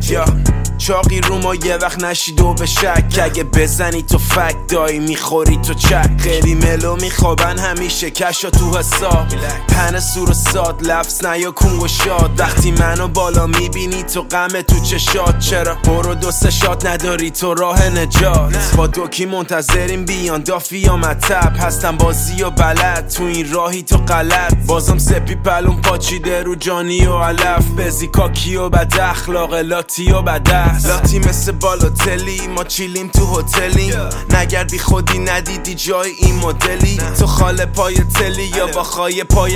یا چاقی رو ما یه وقت نشید و به شک اگه بزنی تو فک دایی میخوری تو چک خیلی ملو میخوابن همیشه کشا تو حساب پن سور و ساد لفظ نیا کنگ و شاد وقتی منو بالا میبینی تو غم تو چشات چرا برو دو سه شات نداری تو راه نجات با دوکی منتظریم بیان دافی یا مطب هستم بازی و بلد تو این راهی تو غلط بازم سپی پلون پاچیده رو جانی و علف بزی کاکی و بد اخلاق لاتی و بد لاتی مثل بالاتلی ما چیلیم تو هتلیم نگرد بی خودی ندیدی جای این مدلی تو خاله پای تلی یا با خای پای